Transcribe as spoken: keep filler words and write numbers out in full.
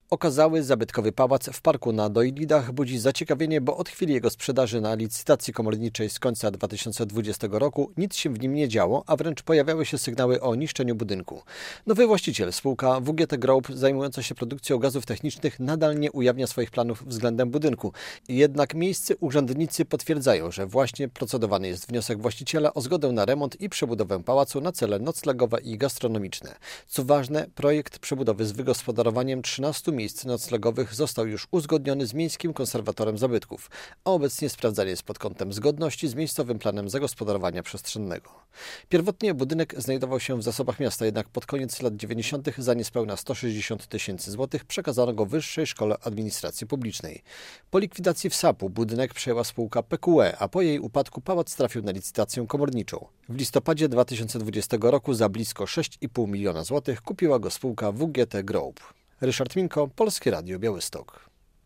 Okazały zabytkowy pałac w parku na Dojlidach budzi zaciekawienie, bo od chwili jego sprzedaży na licytacji komorniczej z końca dwa tysiące dwudziestego roku nic się w nim nie działo, a wręcz pojawiały się sygnały o niszczeniu budynku. Nowy właściciel, spółka W G T Group, zajmująca się produkcją gazów technicznych, nadal nie ujawnia swoich planów względem budynku. Jednak miejscy urzędnicy potwierdzają, że właśnie procedowany jest wniosek właściciela o zgodę na remont i przebudowę pałacu na cele noclegowe i gastronomiczne. Co ważne, projekt przebudowy z wygospodarowaniem trzynastu miejsc noclegowych został już uzgodniony z Miejskim Konserwatorem Zabytków, a obecnie sprawdzany jest pod kątem zgodności z miejscowym planem zagospodarowania przestrzennego. Pierwotnie budynek znajdował się w zasobach miasta, jednak pod koniec lat dziewięćdziesiątych za niespełna sto sześćdziesiąt tysięcy złotych przekazano go Wyższej Szkole Administracji Publicznej. Po likwidacji W S A P-u budynek przejęła spółka P Q E, a po jej upadku pałac trafił na licytację komorniczą. W listopadzie dwa tysiące dwudziestego roku za blisko sześć i pół miliona złotych kupiła go spółka W G T Group. Ryszard Minko, Polskie Radio Białystok.